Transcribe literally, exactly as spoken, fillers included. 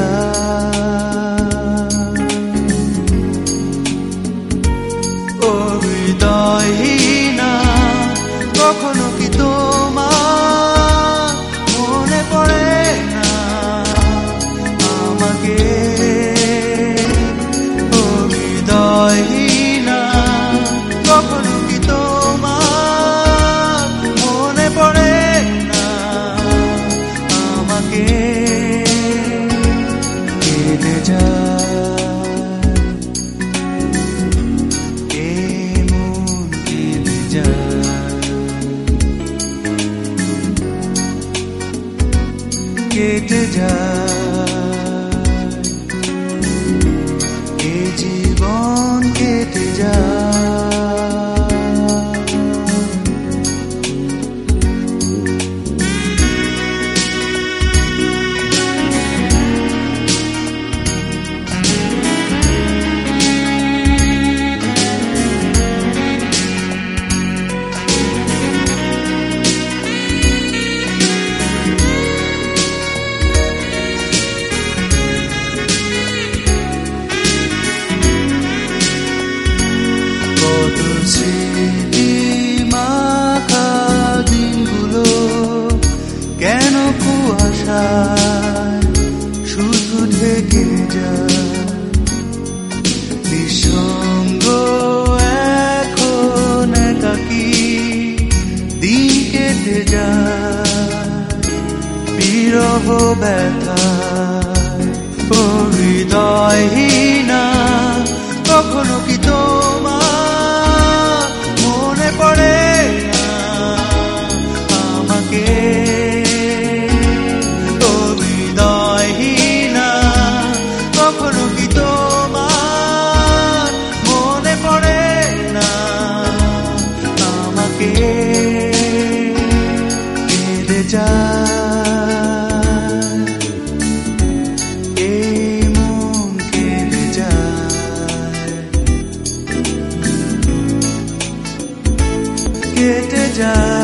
ও হৃদয়হীনা, কখনো কি তোমার মনে পড়ে না আমাকে? ও হৃদয়হীনা, কখনো কি তোমার মনে পড়ে না আমাকে? কেটে যায় এমন কেটে যায়, কেটে যায় এ জীবন কেটে যায়। স্মৃতি মাখা দিনগুলো কেন কুয়াশায় শুধু ঢেকে যায়? নিঃসঙ্গ এখন একাকী দিন কেটে যায় বিরহ ব্যথায়। ও হৃদয়হীনা, কখনো কি তোমার মনে পড়ে না আমাকে? ও হৃদয়হীনা, কখনো কি তোমার মনে পড়ে না আমাকে? কেটে যায় এমন কেটে যায়, কেটে যায়।